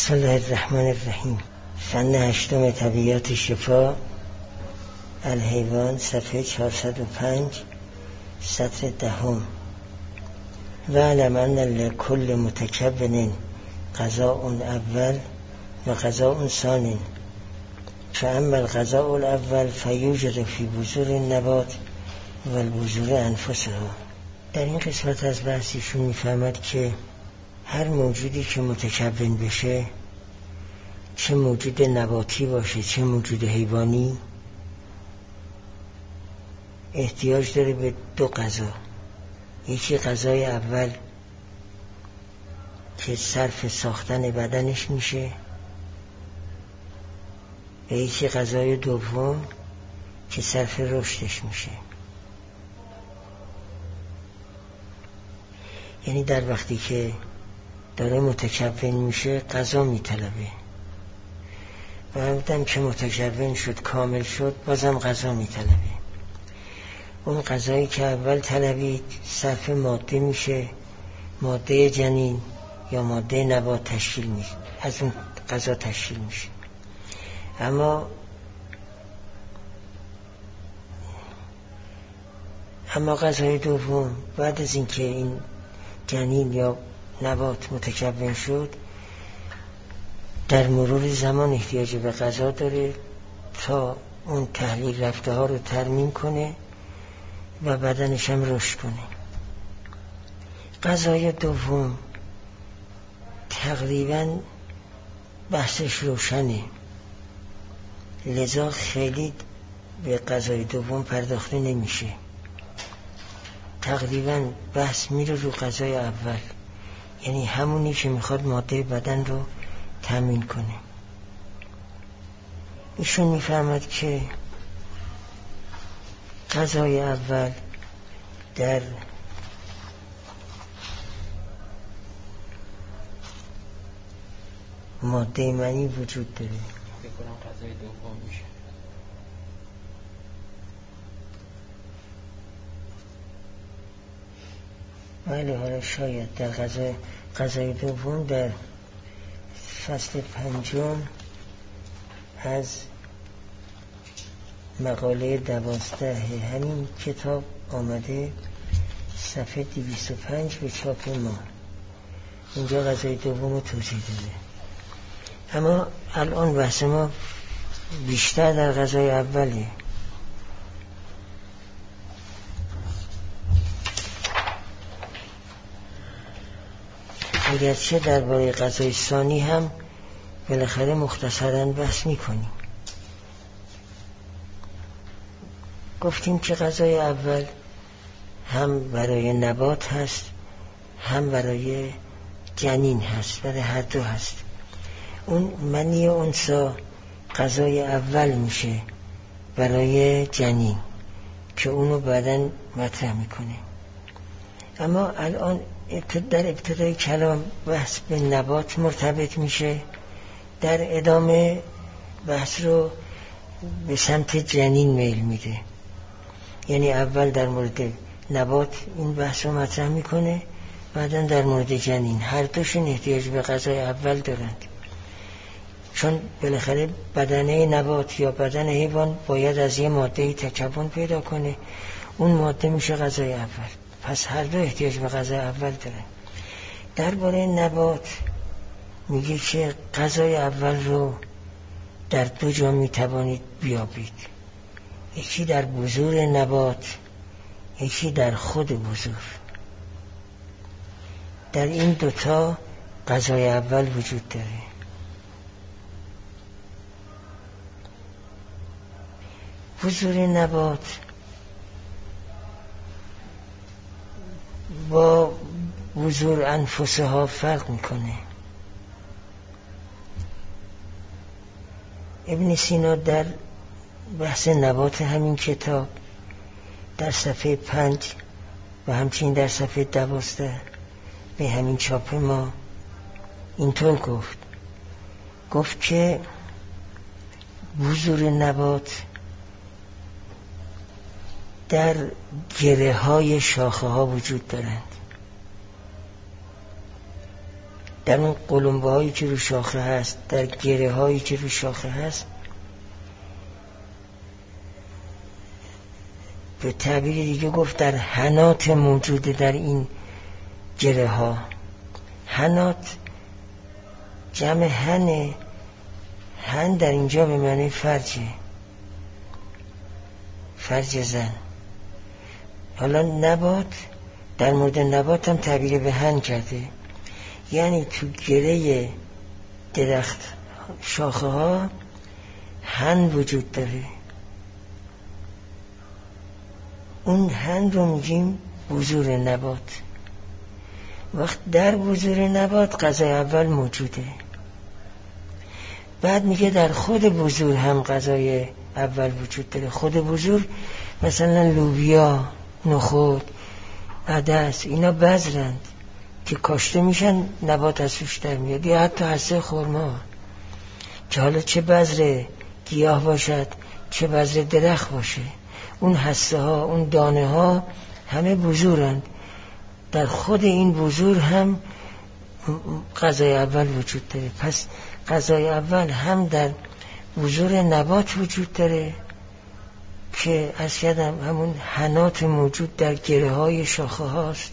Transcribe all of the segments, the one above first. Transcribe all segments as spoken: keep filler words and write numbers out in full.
بسم الله الرحمن الرحیم. فن هشتم طبیعت شفا الحیوان، صفحه چهارصد و پنج، سطر دهم. و علم ان لکل متکون قضاء اول و قضاء ثانی، فاما القضاء الاول فیوجد فی بذور النبات و البذور انفسها. در این قسمت از بحثیشون میفهمد که هر موجودی که متکون بشه، چه موجود نباتی باشه چه موجود حیوانی، احتیاج داره به دو غذا. یکی غذای اول که صرف ساختن بدنش میشه و یکی غذای دوم که صرف رشدش میشه. یعنی در وقتی که داره متکون میشه غذا میطلبه و همدم که متکون شد کامل شد بازم غذا میطلبه. اون غذایی که اول طلبید صرف ماده میشه، ماده جنین یا ماده نبات تشکیل میشه، از اون غذا تشکیل میشه. اما اما غذای دوم بعد از اینکه این جنین یا نبات متکون شد، در مرور زمان احتیاج به غذا داره تا اون تحلیل رفته ها رو ترمیم کنه و بدنش هم رشد کنه. غذای دوم تقریبا بحثش روشنه، لذا خیلی به غذای دوم پرداخته نمیشه. تقریبا بحث میره رو غذای اول، یعنی همونی که میخواد ماده بدن رو تامین کنه. ایشون میفهمد که غذای اول در ماده منی وجود داره. بکنم غذای دوم میشه. بله، حالا شاید در غذای غذای دوم در فصل پنجم از مقاله دوازده همین کتاب آمده، صفحه دویست و پنج به چاپ ما، اینجا غذای دوم رو توضیح داده. اما الان بحث ما بیشتر در غذای اوله. اگرچه درباره غذای ثانی هم بالاخره مختصراً بحث میکنیم. گفتیم که غذای اول هم برای نبات هست هم برای جنین هست، برای هر دو هست. اون منی انثی غذای اول میشه برای جنین که اونو بعداً مطرح میکنه. اما الان در ابتدای کلام بحث به نبات مرتبط میشه، در ادامه بحث رو به سمت جنین میل میده. یعنی اول در مورد نبات این بحث رو مطرح میکنه، بعدا در مورد جنین. هر دوشون احتیاج به غذای اول دارند، چون بالاخره بدنه نبات یا بدن حیوان باید از یه ماده تکون پیدا کنه، اون ماده میشه غذای اول. پس هر دو احتیاج به غذای اول دارن. درباره نبات میگه که غذای اول رو در دو جا میتوانید بیابید، یکی در بذور نبات، یکی در خود بذور. در این دوتا غذای اول وجود داره. بذور نبات با بذور انفسها فرق میکنه. ابن سینا در بحث نبات همین کتاب در صفحه پنج و همچنین در صفحه دوازده به همین چاپ ما اینطور گفت گفت که بذور نبات در گره های شاخه ها وجود دارند. در اون قلمبه هایی که رو شاخه هست، در گره هایی که رو شاخه هست، به تعبیر دیگه گفت در حنات موجوده در این گره ها. حنات جمع هنه. هن در اینجا به معنی فرجه، فرج زن. حالا نبات، در مورد نبات هم تعبیر به هن کرده، یعنی تو گره درخت شاخه ها هن وجود داره. اون هن رو میگیم بذور نبات. وقت در بذور نبات غذای اول موجوده. بعد میگه در خود بذور هم غذای اول وجود داره. خود بذور مثلا لوبیا، نخود، عدس، اینا بذرند که کاشته میشن، نبات از توش در میاد. یا حتی حسه خرما که حالا چه بذر گیاه باشد چه بذر درخت باشه، اون حسه ها، اون دانه ها همه بذورند. در خود این بذور هم غذای اول وجود داره. پس غذای اول هم در بذور نبات وجود داره که از یادم همون حنات موجود در گره های شاخه هاست،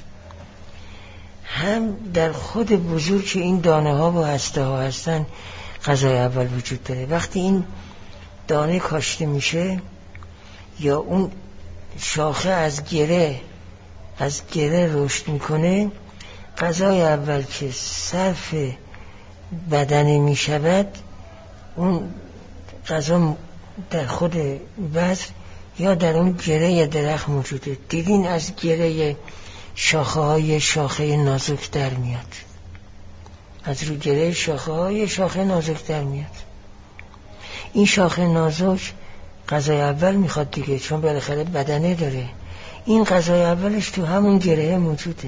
هم در خود بذور که این دانه ها و هسته ها هستن غذای اول وجود داره. وقتی این دانه کاشته میشه یا اون شاخه از گره از گره رشد میکنه، غذای اول که صرف بدنه میشود، اون غذا در خود بذر یا در اون گره درخت موجوده. دیدین از گره شاخه های شاخه نازک در میاد، از رو گره شاخه های شاخه نازک در میاد. این شاخه نازک غذای اول میخواد دیگه، چون بالاخره بدنه داره. این غذای اولش تو همون گره موجوده.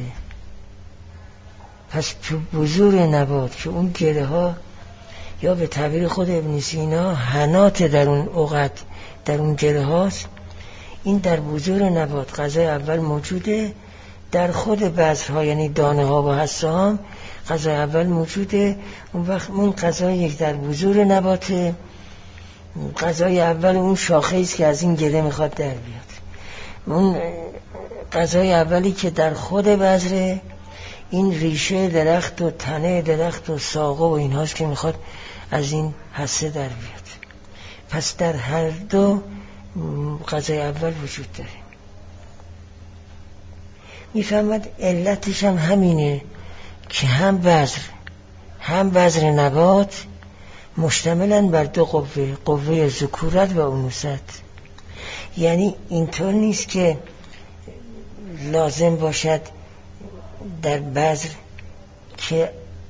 پس تو بذور نبات که اون گره ها، یا به تعبیر خود ابن سینا حنات در اون عقد، در اون گره هاست، این در بذور نبات غذای اول موجوده. در خود بذرها یعنی دانه ها و حسه ها غذای اول موجوده. اون وقت اون غذای یک در بذور نباته، غذای اول اون شاخه است که از این گره میخواد در بیاد. اون غذای اولی که در خود بذره، این ریشه درخت و تنه درخت و ساقه و این هاست که میخواد از این حسه در بیاد. پس در هر دو غذای اول وجود داره. میفهمد علتش هم همینه که هم بذر هم بذر نبات مشتملن بر دو قوه، قوه ذکورت و انوثت. یعنی اینطور نیست که لازم باشد در بذر که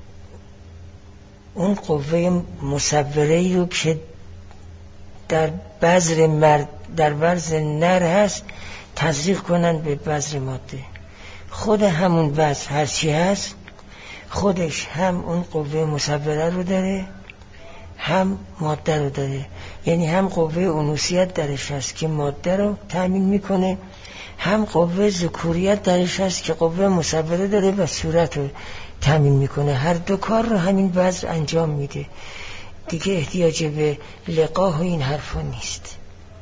اون قوه مصوره رو که در بذر مرد در بذر نر هست تزریق کنن به بذر ماده. خود همون بذر هرچی هست خودش هم اون قوه مصوره رو داره هم ماده رو داره. یعنی هم قوه انوثیت درش هست که ماده رو تأمین میکنه، هم قوه ذکوریت درش هست که قوه مصوره داره و صورت رو تأمین میکنه. هر دو کار رو همین بذر انجام میده. دیگه احتیاج به لقاح و این حرفا نیست.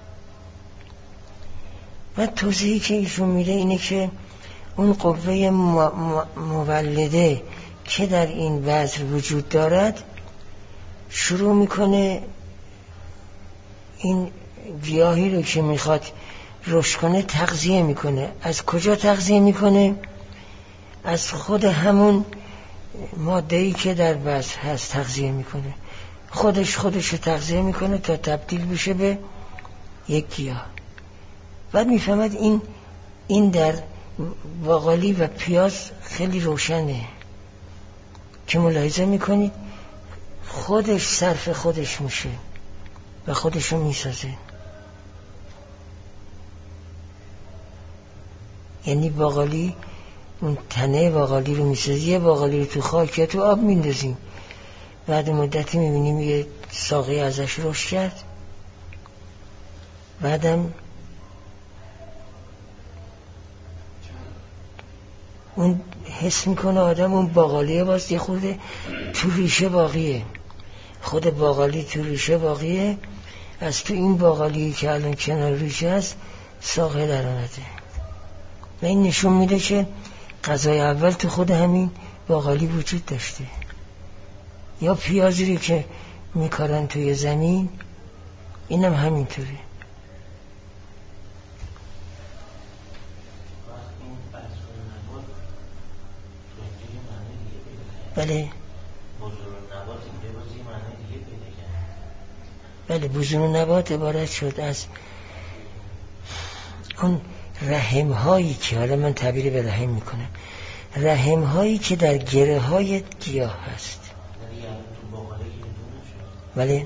و توضیحی که ایشون میده اینه که اون قوه مولده که در این بذر وجود دارد شروع میکنه این گیاهی رو که میخواد رشد کنه تغذیه میکنه. از کجا تغذیه میکنه؟ از خود همون ماده‌ای که در بذر هست تغذیه میکنه. خودش خودش رو تغذیه میکنه تا تبدیل بشه به یک گیاه. بعد میفهمد این این در باقالی و پیاز خیلی روشنه که ملاحظه میکنید خودش صرف خودش میشه و خودش رو میسازه. یعنی باقالی اون تنه باقالی رو میسازه، یه باقالی رو تو خاک یا تو آب میندازیم، بعد مدتی میبینیم یه ساقه ازش رشد کرد، بعدم اون حس میکنه آدم اون باقالیه باز یه خورده تو ریشه باقیه، خود باقالی تو ریشه باقیه، از تو این باقالی که الان کنار ریشه است ساقه در آمده و این نشون میده که غذای اول تو خود همین باقالی وجود داشته. یا پیازی رو که میکارن توی زمین اینم همینطوره. بله بله بذور نبات عبارت شد از اون رحم هایی که، حالا من تعبیر به رحم میکنم، رحم هایی که در گره های گیاه هست. بله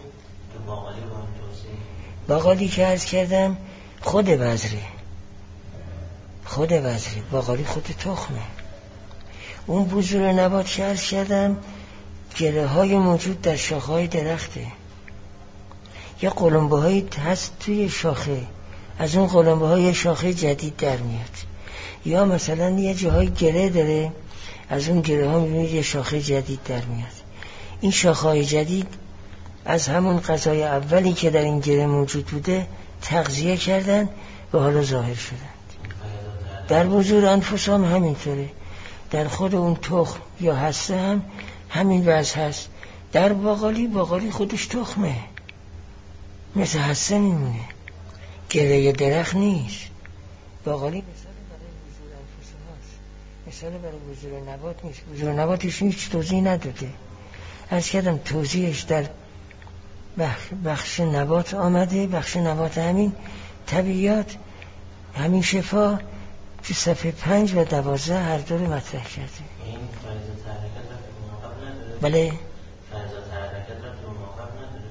باقالی که عرض کردم خود بذره، خود بذره باقالی خود تخمه. اون بذور نبات که عرض کردم گره های موجود در شاخه های درخته، یا قلمبه هایی هست توی شاخه، از اون قلمبه های شاخه جدید در میاد، یا مثلا یه جاهای گره داره، از اون گره ها میبینید یه شاخه جدید در میاد. این شاخه های جدید از همون غذای اولی که در این گره موجود بوده تغذیه کردن و حالا ظاهر شدند. در بذور انفس هم همینطوره، در خود اون تخم یا هسته هم همین وضع هست. در باقالی، باقالی خودش تخمه، مثل هسته میمونه، گره درخت نیست. باقالی مثال برای بذور انفس هاست، مثال برای بذور نبات نیست. بذور نباتش هیچ توضیح نداده. عرض کردم توضیحش در بخش نبات آمده، بخش نبات همین طبیعیات، همین شفا تو صفحه پنج و دوازده هر دور مطرح کرده. این فرض حرکت را تو موقع نداره؟ بله فرض حرکت را تو موقع نداره؟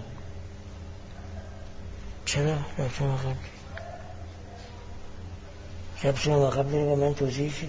چرا رفت موقع رفت موقع داره و من توضیح شده.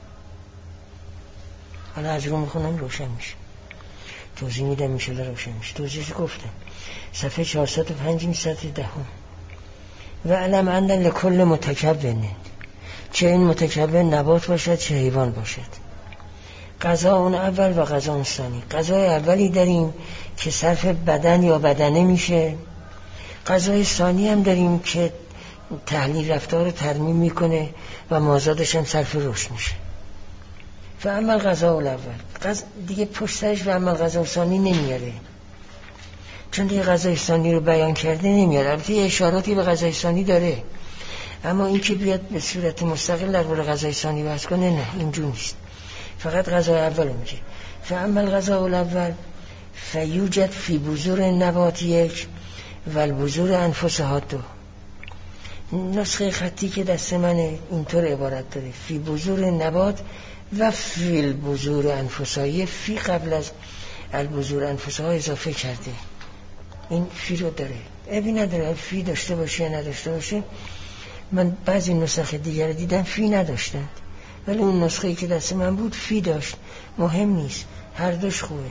حالا از رو میخونم روشن میشه، توضیح میدم میشه روشن میشه. توضیحش گفتم صفحه چهارصد و پنج سطح دهم. و علم اندن لکل متکون، چه این متکون نبات باشد چه حیوان باشد. غذا اون اول و غذا اون ثانی. غذای اولی داریم که صرف بدن یا بدنه میشه، غذای ثانی هم داریم که تحلیل رفتار رو ترمیم میکنه و مازادش هم صرف رشد میشه. و اما غذا اول غذا دیگه پشت سرش و اما غذا ثانی نمیاره، چون دیگه غذای ثانی رو بیان کرده نمیاره. البته اشاراتی به غذای ثانی داره، اما این که بیاد به صورت مستقل درباره غذای ثانی بحث کنه نه، اینجور نیست. فقط غذای اول میگه. فاما الغذاء الاول فیوجد فی بذور النبات یک و البذور انفسها دو. نسخه خطی که دست منه اینطور عبارت داره: فی بذور النبات و فی البذور انفسها. فی قبل از البذور انفسها اضافه کرده، این فی رو داره. ابی نداره فی داشته باشه یا نداشته باشه. من بعضی نسخه دیگر دیدم فی نداشتند، ولی اون نسخه‌ای که دست من بود فی داشت. مهم نیست، هر دوش خوبه.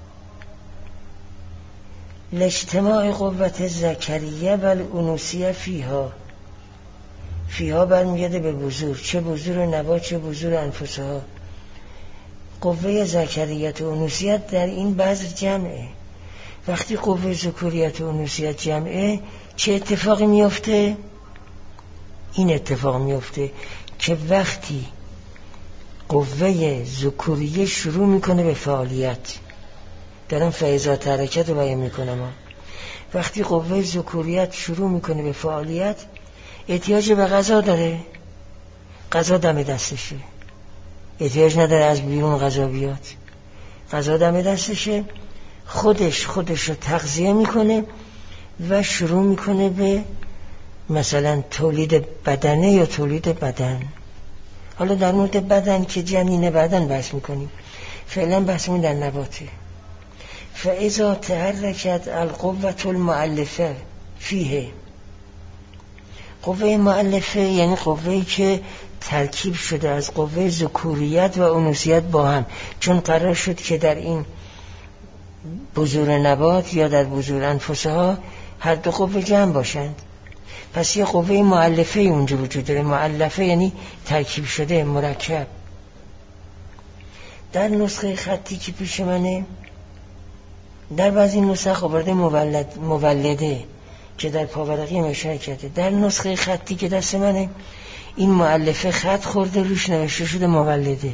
لاجتماع قوت ذکریه و الانوثیه فیها. فیها برمیگرده به بذور، چه بذور نبات چه بذور انفسها. قوه ذکریت و انوثیت در این بذر جمعه. وقتی قوه ذکوریت و انوثیت جمعه چه اتفاقی میفته؟ این اتفاق میفته که وقتی قوه ذکوریه شروع میکنه به فعالیت، دارم فیضات حرکت رو بیان میکنم، وقتی قوه ذکوریت شروع میکنه به فعالیت احتیاج به غذا داره، غذا دم دستشه، احتیاج نداره از بیرون غذا بیاد، غذا دم دستشه، خودش خودش رو تغذیه میکنه و شروع میکنه به مثلا تولید بدنه یا تولید بدن. حالا در مورد بدن که جنین بدن بحث میکنیم، فعلا بحث می در نباته. فاذا تحرکت القوة المؤلفه فیه. قوه مؤلفه یعنی قوه‌ای که ترکیب شده از قوه ذکوریت و انوثیت با هم، چون قرار شد که در این بذور نبات یا در بذور انفسها هر دو قوه جمع باشند. پس یه قوه مؤلفه اونجا وجود داره. مؤلفه یعنی ترکیب شده، مرکب. در نسخه خطی که پیش منه، در بعضی نسخ آورده مولد مولده که در پاورقی مشاره کرده. در نسخه خطی که دست منه این مؤلفه خط خورده روش نوشته شده مولده.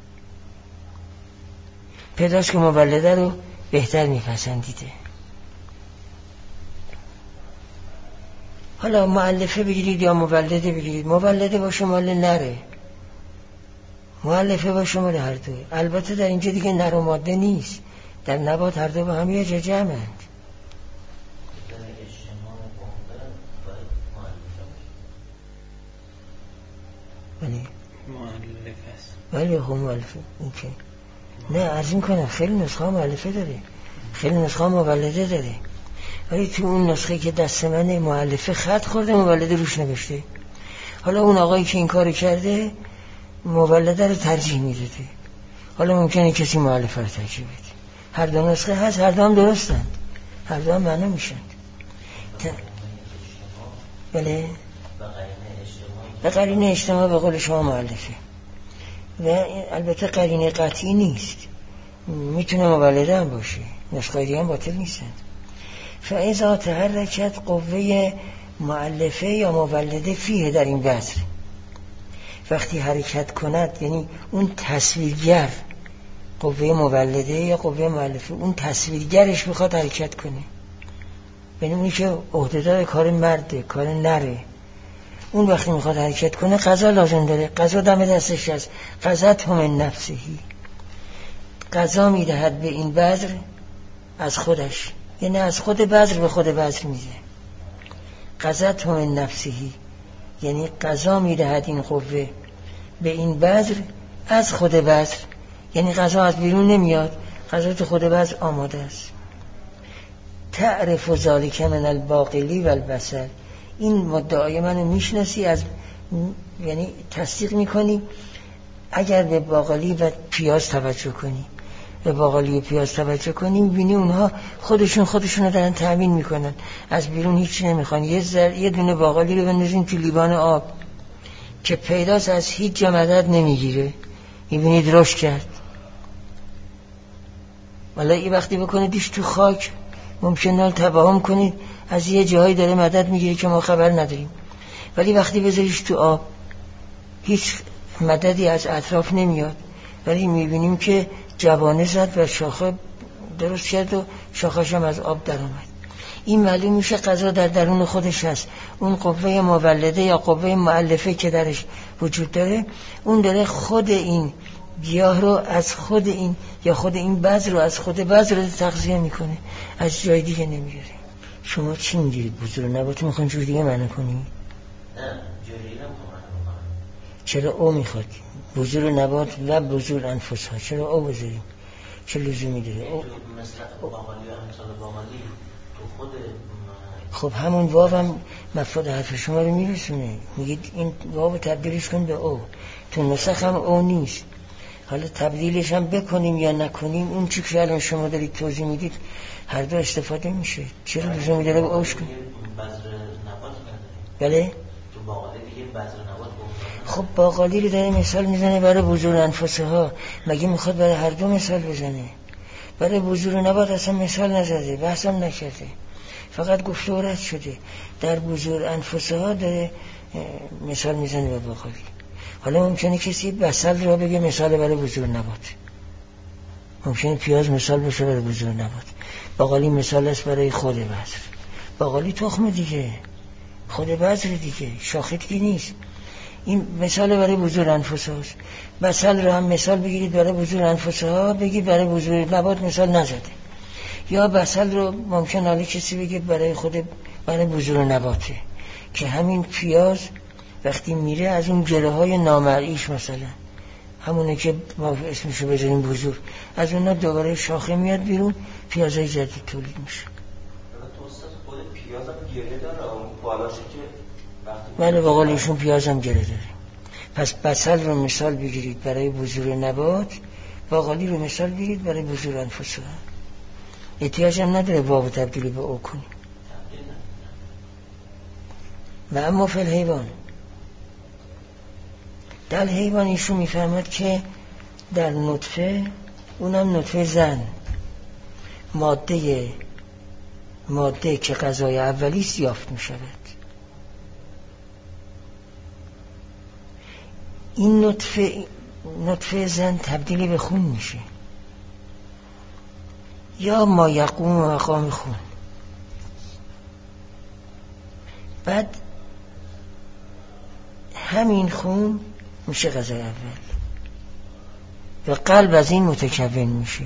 پیداست که مولده رو بهتر میپسندیده. حالا مؤلفه بگیرید یا مولده بگیرید، مولده باشه مال نره، مؤلفه باشه مال هر دوی. البته در اینجا دیگه نر و ماده نیست، در نبات هر دو با هم یه جا جمعند. ولی مؤلفه است. ولی خب مؤلفه اوکی. نه عرض میکنم خیلی نسخه مؤلفه داره، خیلی نسخه مولده داره، ولی تو اون نسخه که دست منه مؤلفه خط خورده مولده روش نوشته. حالا اون آقایی که این کارو کرده مولده رو ترجیح میداده، حالا ممکنه کسی مؤلفه رو ترجیح بده. هر دو نسخه هست، هر دو هم درستند، هر دو هم معنا میشند. ت... بله به قرینه اجتماع به قول شما مؤلفه، و البته قرینه قطعی نیست، میتونه مولده هم باشه، نسخه دیگه هم باطل نیستند. فاذا تحرکت قوه مؤلفه یا مولده فیه در این بذر، وقتی حرکت کند یعنی اون تصویرگر قوه مولده یا قوه مؤلفه اون تصویرگرش میخواد حرکت کنه، یعنی اونی که عهده‌دار کار مرده کار نره، اون وقتی میخواد حرکت کنه قضا لازم داره. قضا دم دستش هست، قضت هم نفسهی، قضا میدهد به این بذر از خودش، یعنی از خود بذر به خود بذر میده. قضت هم نفسهی یعنی قضا میدهد این قوه به این بذر از خود بذر، یعنی قضا از بیرون نمیاد، قضا تو خود بذر آماده است. تعرف ذالک من الباقلی و البصل، این مدعای منو میشناسی، از یعنی تصدیق میکنی اگر به باقلی و پیاز توجه کنی، به باقلی و پیاز توجه کنی میبینی اونها خودشون خودشون رو دارن تأمین میکنن، از بیرون هیچی نمیخوان. یه زر... یه دونه باقلی رو بندازین تو لیوان آب که پیداست از هیچ جا مدد نمیگیره، میبینید رشد کرد. ولی این وقتی بکنیدش تو خاک ممکنه تباهم کنید از یه جایی داره مدد میگیره که ما خبر نداریم، ولی وقتی بذاریش تو آب هیچ مددی از اطراف نمیاد، ولی میبینیم که جوانه زد و شاخه درست کرد و شاخه‌ش هم از آب در آمد. این معلوم میشه قضا در درون خودش هست. اون قوه مولده یا قوه مؤلفه که درش وجود داره، اون داره خود این گیاه رو از خود این یا خود این بذر رو از خود بذر رو تغذیه میکنه، از جای دیگه نمیاره. شما چی میگیرید؟ بذور نبات میخوان جور دیگه معنی کنی؟ نه جوری نمیخوام چرا او میخواد؟ بذور نبات و بذور انفس ها، چرا او بذاریم؟ چه لزومی داره؟ او مثل باقالی و امثال باقالی تو خود خب همون واو هم مفاد حرف شما رو میرسونه، میگید این واو تبدیلش کن به او. تو نسخ هم او نیست، حالا تبدیلش هم بکنیم یا نکنیم اون چی که الان شما دارید توضیح میدید هر دو استفاده میشه. چرا لزومی داره به اوش کنیم؟ بذر نبات بله؟ تو باقالی دیگه بذر نبات بود. خب باقالی رو داره مثال میزنه برای بذور انفسه ها، مگه میخواد برای هر دو مثال بزنه؟ برای بذور نبات اصلا مثال نزده، بحث هم نکرده، فقط گفته و رد شده. در بذور انفسه ها داره مثال میزنه به باقالی. حالا ممکنه کسی بصل رو بگه مثال برای بذور نبات، ممکنه پیاز مثال باشه برای بذور نبات، باقالی مثال است برای خود بذر. باقالی تخم دیگه، خود بذر دیگه، شاخه دیگه نیست. این مثال برای بذور انفسه هاست. بصل رو هم مثال بگیرید برای بذور انفسه ها، بگید برای بذور نبات مثال نزده. یا بصل رو ممکن حالا کسی بگه برای خود برای بذور نباته، که همین پیاز وقتی میره از اون گره های نامرئیش مثلا همونه که ما اسمشو بذاریم بذور، از اونها دوباره شاخه میاد بیرون، پیازهای جدید تولید میشه. تو استاد خود پیاز هم گره داره اون بالاشه که وقتی بله باقالی ایشون پیاز هم گره داره. پس بصل رو مثال بگیرید برای بذور نبات، باقالی رو مثال بگیرید برای بذور انفسه. احتیاج هم نداره واو تبدیل به او کنیم. و اما فی الحیوان، در حیوان ایشون میفهمد که در نطفه، اونم نطفه زن، ماده ماده که غذای اولی است یافت می شود. این نطفه نطفه زن تبدیل به خون میشه، یا ما یقوم مقام خون. بعد همین خون میشه غذای اول و قلب از این متکون میشه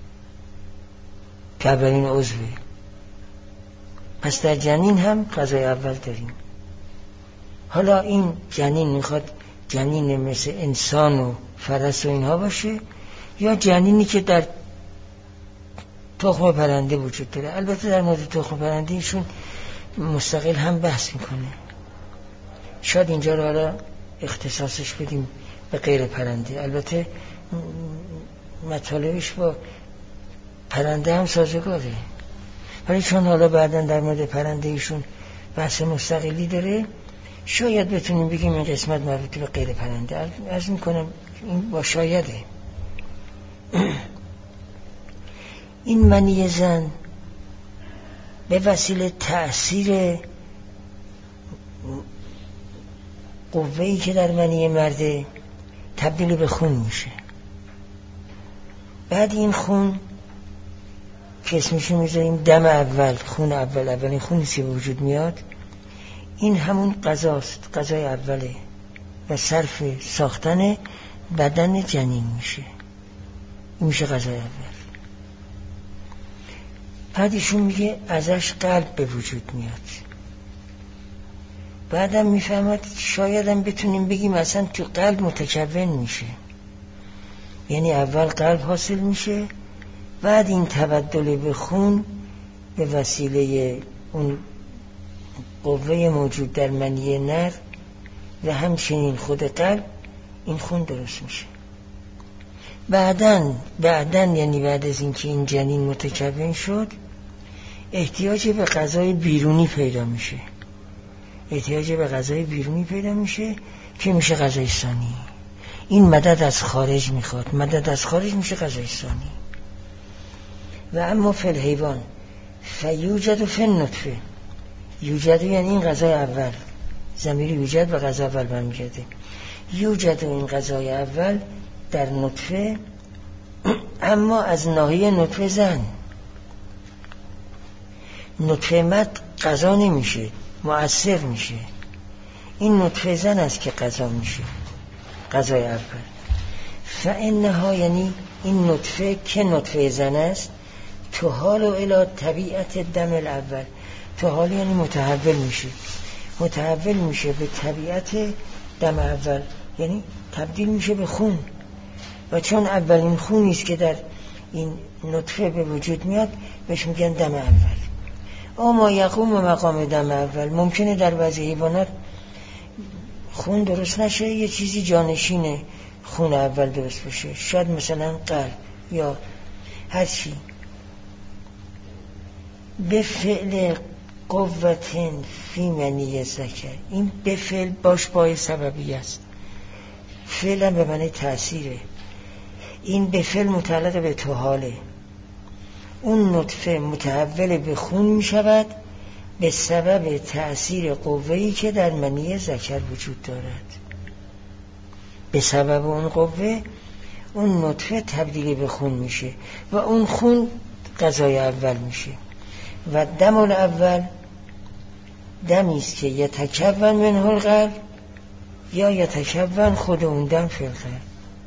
که اولین عضوه. پس در جنین هم غذای اول داریم. حالا این جنین میخواد جنین مثل انسان و فرس و اینها باشه، یا جنینی که در تخم پرنده وجود داره. البته در مورد تخم پرنده ایشون مستقل هم بحث میکنه، شاید اینجا رو حالا اختصاصش بدیم به غیر پرنده. البته مطالبش با پرنده هم سازگاره، ولی چون حالا بعداً در مورد پرنده ایشون بحث مستقلی داره، شاید بتونیم بگیم این قسمت مربوط به غیر پرنده. عرض میکنم این با شایده. این منی زن به وسیله تأثیر قوه‌ای که در منی مرده تبدیل به خون میشه. بعد این خون که اسمشو میذاریم دم اول، خون اول، اولین خونی که به وجود میاد، این همون غذاست، غذای اوله و صرف ساختن بدن جنین میشه. این میشه غذای اول. بعد ایشون میگه ازش قلب به وجود میاد. بعدم میفهمد شایدم بتونیم بگیم اصلا تو قلب متکون میشه، یعنی اول قلب حاصل میشه، بعد این تبدل به خون به وسیله اون قوه موجود در منی نر و همچنین خود قلب این خون درست میشه. بعدن بعدن یعنی بعد از اینکه این جنین متکون شد، احتیاج به غذای بیرونی پیدا میشه. احتیاج به غذای بیرونی پیدا میشه که میشه غذای ثانی. این مدد از خارج میخواد، مدد از خارج میشه غذای ثانی. و اما فی الحیوان فیوجد فی النطفه، یوجد یعنی این غذای اول، ضمیر یوجد و غذا اول برمیگرده. یوجد این غذای اول در نطفه، اما از ناحیه نطفه زن. نطفه مرد غذا نمیشه، مؤثر میشه. این نطفه زن است که غذا میشه، غذای اول. فانها یعنی این نطفه که نطفه زن است، تحال الی طبیعت دم الاول. تحال یعنی متحول میشه، متحول میشه به طبیعت دم اول، یعنی تبدیل میشه به خون. و چون اولین خونی است که در این نطفه به وجود میاد، بهش میگن دم اول. اما یقوم مقام دم اول. ممکنه در بعضی حیوانات خون درست نشه، یه چیزی جانشین خون اول درست بشه، شاید مثلا قلب یا هر چی. به فعل قوتن فی منی ذکر، این به فعل باش پای سببی است، فعلا به معنی تأثیره. این به فعل متعلق به تحاله. اون نطفه متحول به خون می شود به سبب تأثیر قوه‌ای که در منی ذکر وجود دارد. به سبب اون قوه اون نطفه تبدیل به خون میشه و اون خون غذای اول میشه. و دم الاول دمی است که یتکون منه القلب، یا یتکون خود اون دم فی القلب.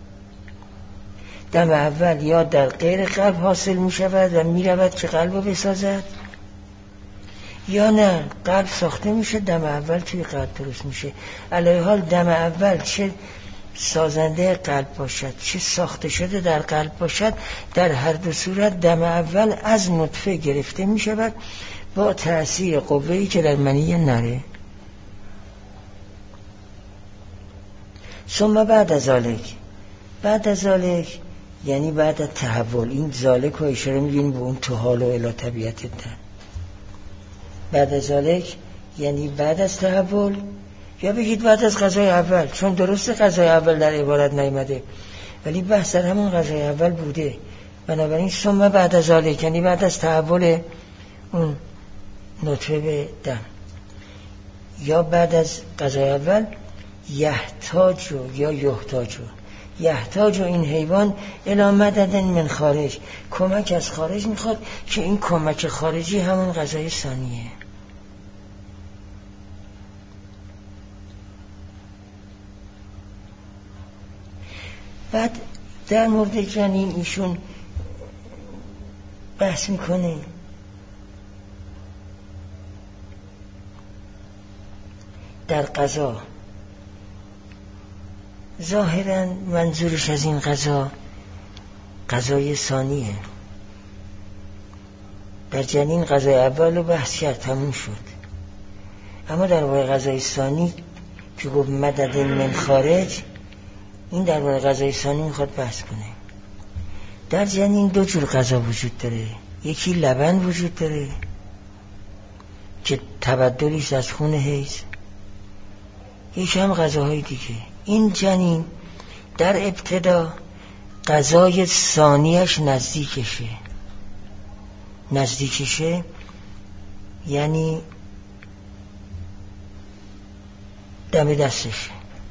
دم اول یا در غیر قلب حاصل می شود و می رود که قلب رو بسازد، یا نه قلب ساخته میشه، دم اول توی قلب درست میشه. علیه حال دم اول چه سازنده قلب باشد چه ساخته شده در قلب باشد، در هر دو صورت دم اول از نطفه گرفته می شود با تأثیر قوه‌ای که در منی نره. ثم بعد از ذالک، بعد از ذالک یعنی بعد از تحول. این ذالک رو اشاره می‌بینیم به اون تحال و الی طبیعت دم. بعد از ذالک یعنی بعد از تحول، یا بگید بعد از غذای اول، چون درست غذای اول در عبارت نیامده ولی بحث در همون غذای اول بوده. بنابراین ثم بعد از ذالک، یعنی بعد از تحول اون نطفه به دم، یا بعد از غذای اول، یحتاج یا یحتاج یحتاج این حیوان الی مدد من خارج، کمک از خارج میخواد که این کمک خارجی همون غذای ثانیه. بعد در مورد جنین ایشون بحث میکنه در غذا. ظاهراً منظورش از این غذا غذای ثانیه. در جنین غذای اول رو بحث کرد، تموم شد. اما در واقع غذای ثانی که گفت مدد من خارج، این در واقع غذای ثانی میخواد بحث کنه. در جنین دو جور غذا وجود داره. یکی لبن وجود داره که تبدلیش از خون حیض، یکی هم غذاهای دیگه. این جنین در ابتدا غذای ثانیش نزدیکشه. نزدیکشه یعنی دم دستشه،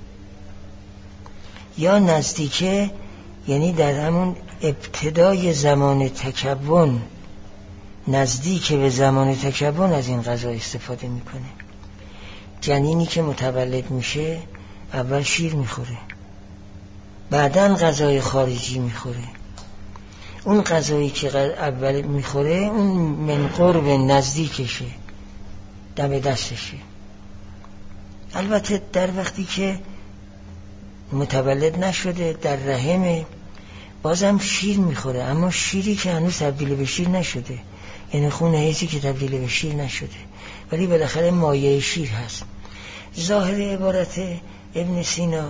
یا نزدیکه یعنی در همون ابتدای زمان تکون، نزدیک به زمان تکون از این غذا استفاده میکنه. جنینی که متولد میشه اول شیر میخوره، بعدن غذای خارجی میخوره. اون غذایی که اول میخوره اون من قرب نزدیکشه، دم دستشه. البته در وقتی که متولد نشده در رحمه بازم شیر میخوره، اما شیری که هنوز تبدیل به شیر نشده، یعنی خون حیضی که تبدیل به شیر نشده، ولی بالاخره مایه شیر هست. ظاهر عبارت ابن سینا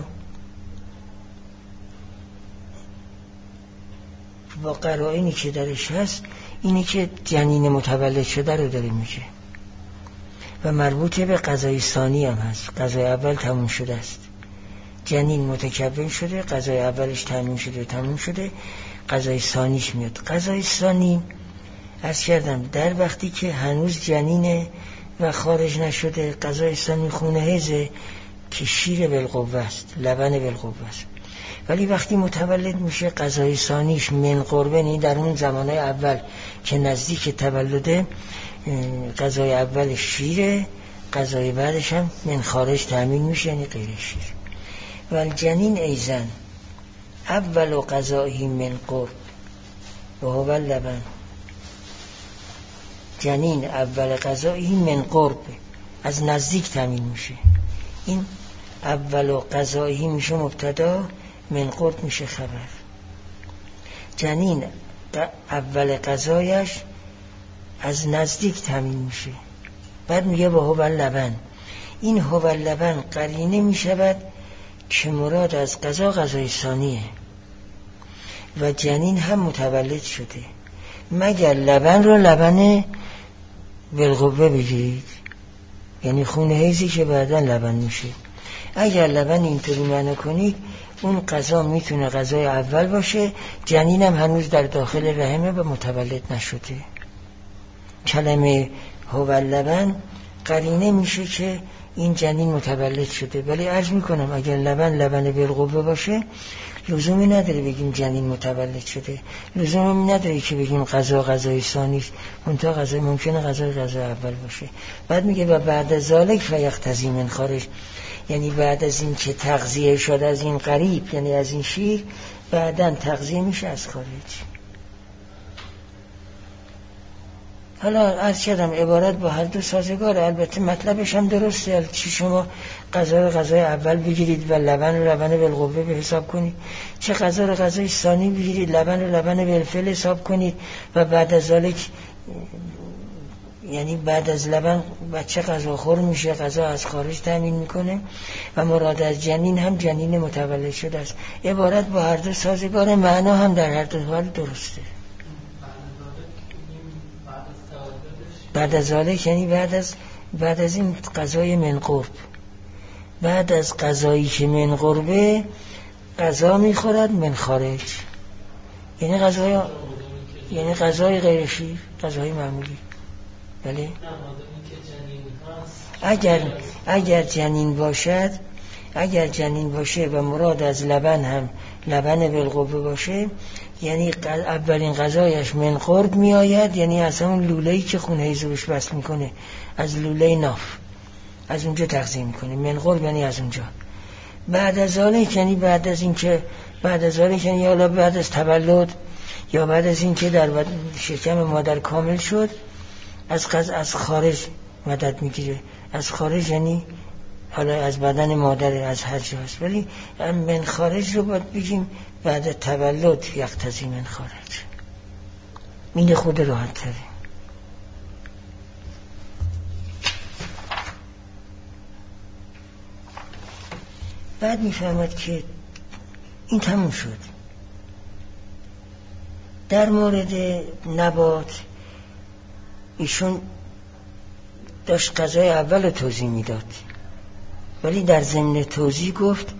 با قرائنی که درش هست اینی که جنین متولد شده رو داره میگه و مربوط به غذای ثانی هم هست. غذای اول تموم شده است، جنین متکون شده، غذای اولش تموم شده تموم شده غذای ثانیش میاد. غذای ثانی عرض کردم در وقتی که هنوز جنینه و خارج نشده، غذای ثانی خون حیضه که شیر بالقوه است، لبن بالقوه است. ولی وقتی متولد میشه غذای ثانیش من قربنی، در اون زمانه اول که نزدیک تولده غذای اول شیره، غذای بعدش هم من خارج تامین میشه یعنی غیر شیر. و الجنین ایزن اول غذایی من قرب و هو لبن. جنین اول غذایی من قرب، از نزدیک تامین میشه. این اول غذایی میشه مبتدا، من قرب میشه خبر. جنین اول غذایش از نزدیک تامین میشه. بعد میگه و هو لبن. این هو لبن قرینه میشود که مراد از غذا غذای ثانیه و جنین هم متولد شده، مگر لبن رو لبن بالقوه بگیرید، یعنی خون حیضی که بعدا لبن میشه. اگر لبن اینطوری معنی کنید اون غذا میتونه غذای اول باشه، جنین هم هنوز در داخل رحمه و متولد نشده. کلمه هو لبن قرینه میشه که این جنین متولد شده. ولی عرض میکنم اگر لبن لبن بالقوه باشه لزومی نداره بگیم جنین متولد شده، لزومی نداره که بگیم غذا غذای ثانی، منتها غذای ممکنه غذای غذای اول باشه. بعد میگه و بعد از ذالک فیختزی من خارج، یعنی بعد از این که تغذیه شد از این قریب، یعنی از این شیر، بعداً تغذیه میشه از خارج. حالا عرض کردم عبارت با هر دو سازگاره، البته مطلبش هم درسته. چی شما غذا رو غذای اول بگیرید و لبن رو لبن بالقوه به حساب کنید، چه غذا رو غذای ثانی بگیرید لبن رو لبن بالفعل حساب کنید و بعد از ذالک یعنی بعد از لبن بچه غذا خور میشه، غذا از خارج تامین میکنه و مراد از جنین هم جنین متولد شده است. عبارت با هر دو سازگاره، معنا هم در هر دو حال درسته. بعد از ذالک یعنی بعد از بعد از این غذای من قرب، بعد از غذایی که من قربه غذا میخورد من خارج، یعنی غذای یعنی غذای غیر شیر، غذای معمولی. بله اگر اگر جنین باشد، اگر جنین باشه و مراد از لبن هم لبن بالقوه باشه، یعنی اولین غذایش من قرب می آید، یعنی از اون لوله‌ای که خونه زوش بس میکنه، از لوله ناف از اونجا تغذیه میکنه. من قرب یعنی از اونجا. بعد از ذالک یعنی بعد از این که بعد از ذالک یعنی حالا بعد از تولد یا بعد از این که در شکم مادر کامل شد، از غذ از خارج مدد میگیره. از خارج یعنی حالا از بدن مادر، از هر جا هست، ولی من خارج رو باید بگیم بعد تولد یقتضی من خارج. این خود راحت تره. بعد میفهمد که این تموم شد. در مورد نبات ایشون داشت غذای اول توضیح میداد، ولی در ضمن توضیح گفت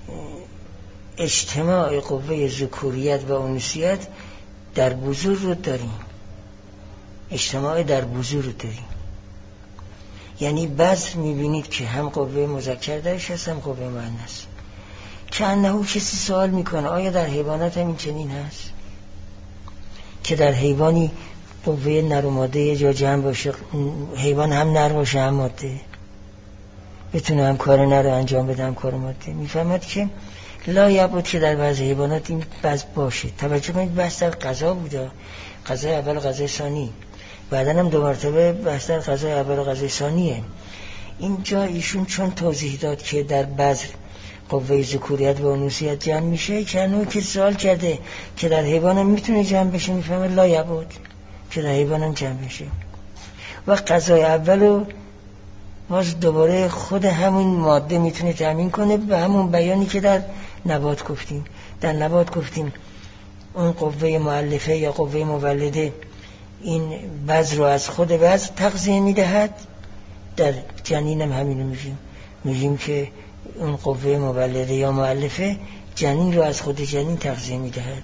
اجتماع قوه ذکوریت و انوثیت در بذور رو داریم، اجتماع در بذور رو داریم. یعنی بذر میبینید که هم قوه مذکر درش هست هم قوه مؤنث. که انهو کسی سوال میکنه آیا در حیوانات هم این چنین هست که در حیوانی قوه نر و ماده یه جا جمع باشه، حیوان هم نر باشه هم ماده، بتونه هم کار نر رو انجام بده هم کار ماده. میفهمد که لا یبود که در بعض حیوانات این بس باشه. توجه کنید بحث در غذا بوده، غذای اول و غذای ثانی، بعدن هم دو مرتبه بحث در غذای اول و غذای ثانیه. اینجا ایشون چون توضیح داد که در بذر قوه ذکوریت و انوثیت جمع میشه، که انو که سوال کرده که در حیوان هم میتونه جمع بشه، میفهمه لا یبود که در حیوان هم جمع بشه. و غذای اولو باز دوباره خود همون ماده میتونه تامین کنه به همون بیانی که در نبات گفتیم. در نبات گفتیم اون قوه مؤلفه یا قوه مولده این بذر رو از خود بذر تغذیه میدهد. در جنین هم همین رو میگیم، میگیم که اون قوه مولده یا مؤلفه جنین رو از خود جنین تغذیه میدهد.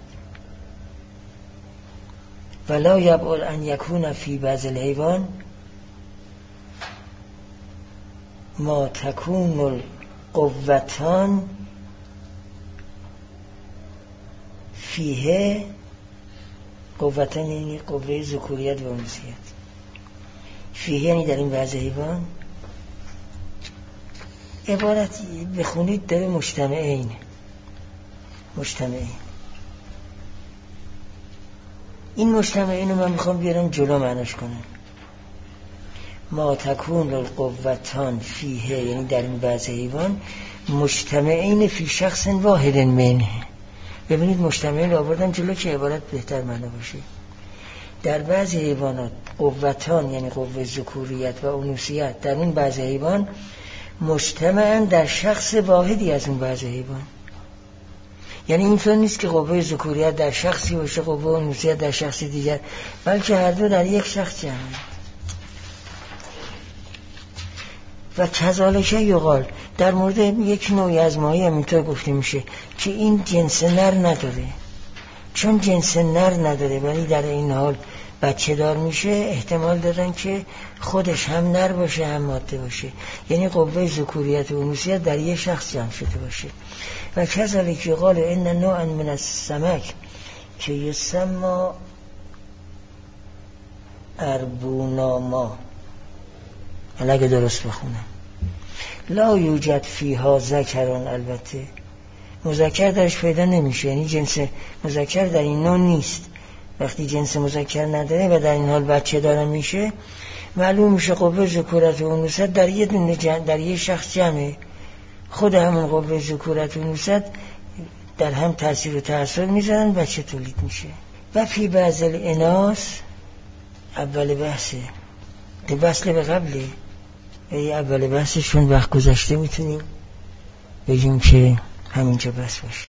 ولا یبعد ان یکون فی بعض الحیوان ما تکون القوتان فیه، قوتان یعنی قوه ذکوریت و انوثیت، فیه یعنی در این بعض حیوان. عبارت بخونید داره مجتمعین مجتمعین این مجتمعین رو من میخوام بیارم جلو معناش کنم. ما تکون القوتان فیه یعنی در این بعض حیوان مجتمعین فی شخص واحد منه. ببینید مجتمعین رو آوردم جلو که عبارت بهتر معنا باشه. در بعض حیوانات قوتان یعنی قوه ذکوریت و انوثیت در اون بعض حیوان مجتمعن در شخص واحدی از اون بعض حیوان. یعنی اینطور نیست که قوه ذکوریت در شخصی باشه قوه انوثیت در شخصی دیگر، بلکه هر دو در یک شخص جمع. و کذالک یقال در مورد یک نوعی از ماهی هم اینطور گفته میشه که این جنس نر نداره. چون جنس نر نداره ولی در این حال بچه دار میشه، احتمال دارن که خودش هم نر باشه هم ماده باشه، یعنی قوه ذکوریت و انوثیت در یک شخص جمع شده باشه. و کذالک یقال ان نوعا من السمک که یسمى اربوناما، اگه درست بخونم، لا یوجد فیها ذکران، البته مذکر درش پیدا نمیشه، یعنی جنس مذکر در این نوع نیست. وقتی جنس مذکر نداره و در این حال بچه داره میشه، معلوم میشه قوه ذکورت و انوثیت در یه دونه جن... در یه شخص جمعه. خود همون قوه ذکورت و انوثیت در هم تاثیر و تأثیر میذارن، بچه تولید میشه. و فی بعض الاناث، اول بحثه ده بسله به قبله، ای اول بحثشون وقت گذشته میتونیم بگیم که همینجا بس باشه.